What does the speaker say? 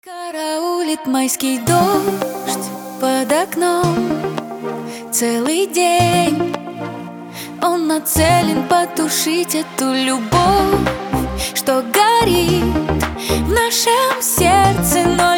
Караулит майский дождь под окном целый день. Он нацелен потушить эту любовь, что горит в нашем сердце, но